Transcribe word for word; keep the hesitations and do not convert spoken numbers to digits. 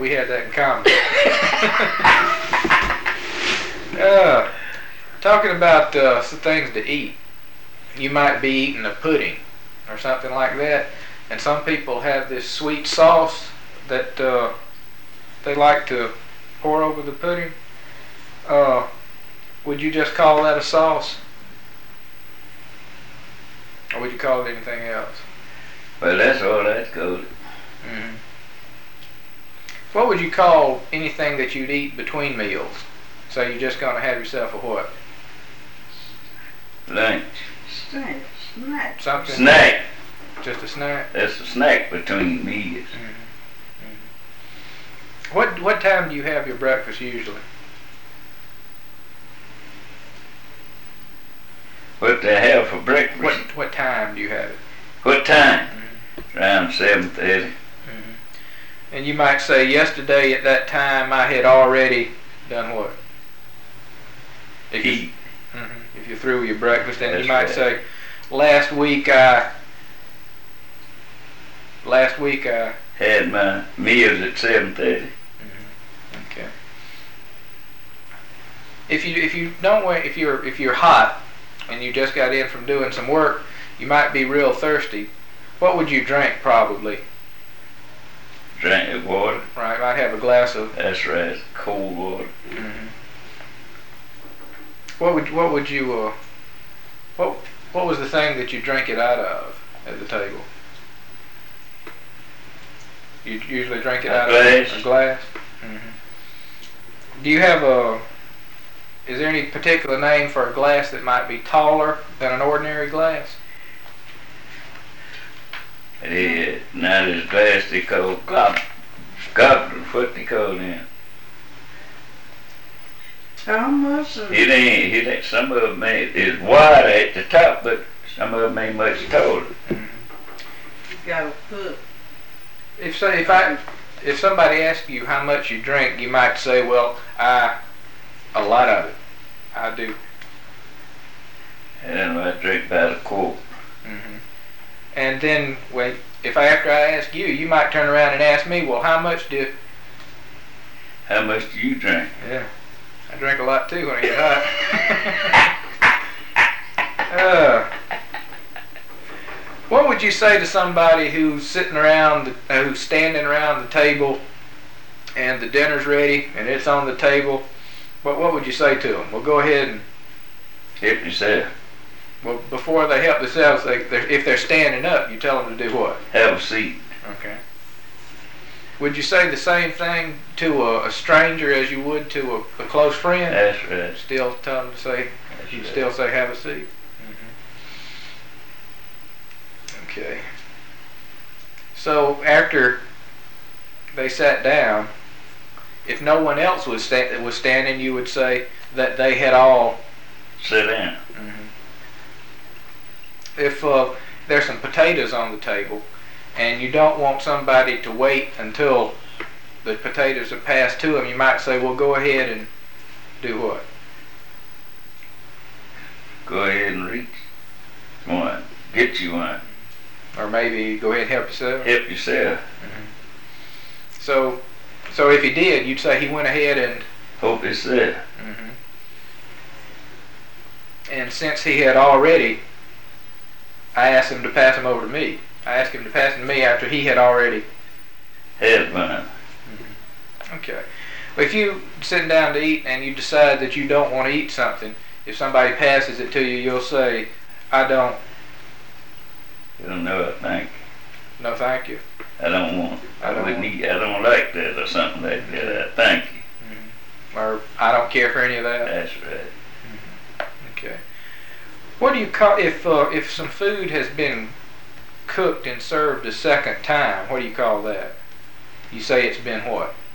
we had that in common. uh, talking about uh, some things to eat. You might be eating a pudding or something like that, and some people have this sweet sauce that uh, they like to pour over the pudding. Uh, would you just call that a sauce? Or would you call it anything else? Well, that's all that's good. Mm-hmm. What would you call anything that you'd eat between meals? So you're just going to have yourself a what? Lunch. Snack. Snack. Something? Snack. Just a snack? That's a snack between meals. Mm-hmm. Mm-hmm. What, what time do you have your breakfast usually? What they have for breakfast? What what time do you have it? What time? Mm-hmm. Around seven thirty. Mm-hmm. And you might say, yesterday at that time I had already done what? If you, Eat. mm-hmm, if you're through with your breakfast, and That's you might right. say, last week I, last week I. Had my meals at seven thirty. Mm-hmm. Okay. If you if you don't wait, if you're if you're hot and you just got in from doing some work, you might be real thirsty. What would you drink probably? Drink water. Right, might have a glass of. That's right. Cold water. Mm-hmm. What would what would you uh, what what was the thing that you drank it out of at the table? You usually drink it A out glass. of a glass. Mm-hmm. Do you have a? Is there any particular name for a glass that might be taller than an ordinary glass? It not as glass they call goblet. Goblet, what they call them. How much of It ain't, it ain't, some of them ain't, is wider at the top, but some of them ain't much taller. Mm-hmm. you gotta put? If say if I if somebody asks you how much you drink, you might say, well, I a lot of it. I do. And then I drink about a quart. Mm-hmm. And then when if I after I ask you, you might turn around and ask me, well, how much do? How much do you drink? Yeah, I drink a lot too when I get hot. uh, what would you say to somebody who's sitting around, the, uh, who's standing around the table, and the dinner's ready and it's on the table? What what would you say to them? Well, go ahead and. Help yourself. Well, before they help themselves, they, they're, if they're standing up, you tell them to do what? Have a seat. Okay. Would you say the same thing to a, a stranger as you would to a, a close friend? That's right. Still tell them to say, That's you right. still say have a seat? Mm-hmm. Okay. So after they sat down, if no one else was, sta- was standing, you would say that they had all... Sit down. Mm-hmm. If uh, there's some potatoes on the table and you don't want somebody to wait until the potatoes are passed to them, you might say, well, go ahead and do what? Go ahead and reach one. Get you one. Or maybe go ahead and help yourself. Help yourself. Mm-hmm. So, so if he did, you'd say he went ahead and... Hope it's there. Mm-hmm. And since he had already... I asked him to pass him over to me. I asked him to pass him to me after he had already... Have one. Mm-hmm. Okay. Well, if you sitting down to eat and you decide that you don't want to eat something, if somebody passes it to you, you'll say, I don't... You don't know it, thank you. No, thank you. I don't want. I I, don't wouldn't want- eat. I don't like that or something like that. Thank you. Mm-hmm. Or I don't care for any of that. That's right. Mm-hmm. Okay. What do you call if uh, if some food has been cooked and served a second time? What do you call that? You say it's been what?